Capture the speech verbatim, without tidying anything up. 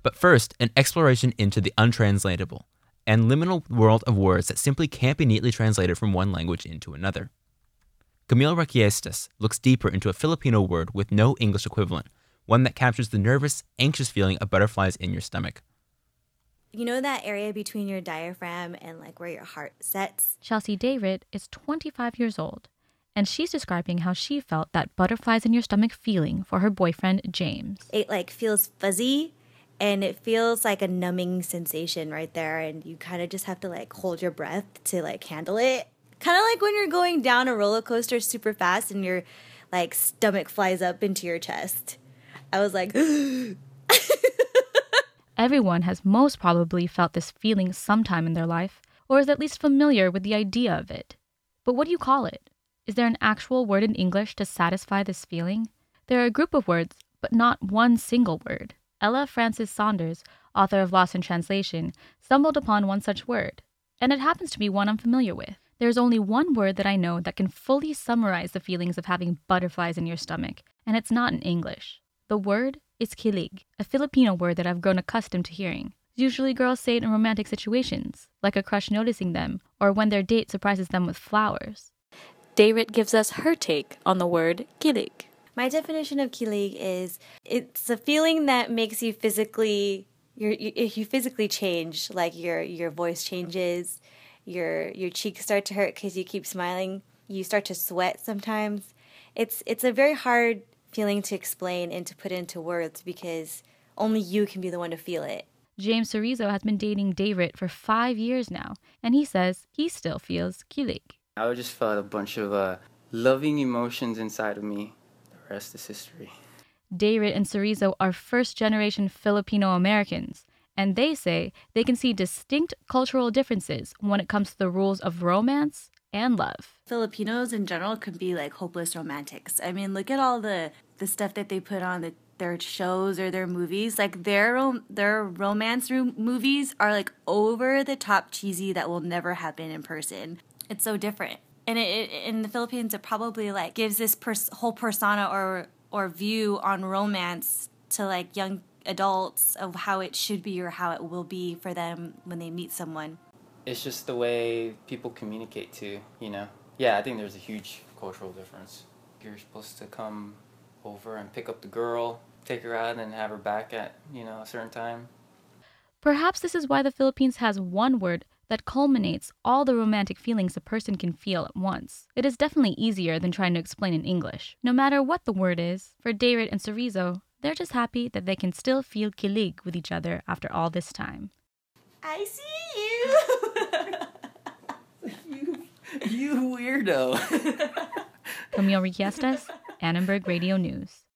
But first, an exploration into the untranslatable and liminal world of words that simply can't be neatly translated from one language into another. Camille Requiestas looks deeper into a Filipino word with no English equivalent, one that captures the nervous, anxious feeling of butterflies in your stomach. You know that area between your diaphragm and like where your heart sets? Chelsea David is twenty-five years old, and she's describing how she felt that butterflies in your stomach feeling for her boyfriend, James. It like feels fuzzy, and it feels like a numbing sensation right there, and you kind of just have to like hold your breath to like handle it. Kind of like when you're going down a roller coaster super fast and your like stomach flies up into your chest. I was like, Everyone has most probably felt this feeling sometime in their life, or is at least familiar with the idea of it. But what do you call it? Is there an actual word in English to satisfy this feeling? There are a group of words, but not one single word. Ella Francis Saunders, author of Lost in Translation, stumbled upon one such word, and it happens to be one I'm familiar with. There's only one word that I know that can fully summarize the feelings of having butterflies in your stomach, and it's not in English. The word is kilig, a Filipino word that I've grown accustomed to hearing. Usually girls say it in romantic situations, like a crush noticing them, or when their date surprises them with flowers. Dayrit gives us her take on the word kilig. My definition of kilig is it's a feeling that makes you physically, you're, you you physically change, like your your voice changes, your your cheeks start to hurt because you keep smiling, you start to sweat sometimes. It's it's a very hard feeling to explain and to put into words because only you can be the one to feel it. James Cerezo has been dating Dayrit for five years now, and he says he still feels kilig. I just felt a bunch of uh, loving emotions inside of me. The rest is history. Dayrit and Cerezo are first-generation Filipino Americans, and they say they can see distinct cultural differences when it comes to the rules of romance and love. Filipinos in general can be like hopeless romantics. I mean, look at all the, the stuff that they put on the, their shows or their movies. Like their rom- their romance room movies are like over the top cheesy that will never happen in person. It's so different. And it, it, in the Philippines, it probably like gives this pers- whole persona or or view on romance to like young adults of how it should be or how it will be for them when they meet someone. It's just the way people communicate too, you know? Yeah, I think there's a huge cultural difference. You're supposed to come over and pick up the girl, take her out and have her back at, you know, a certain time. Perhaps this is why the Philippines has one word that culminates all the romantic feelings a person can feel at once. It is definitely easier than trying to explain in English. No matter what the word is, for Dayrit and Cerezo, they're just happy that they can still feel kilig with each other after all this time. I see you! you, you weirdo. Camille Requiestas, Annenberg Radio News.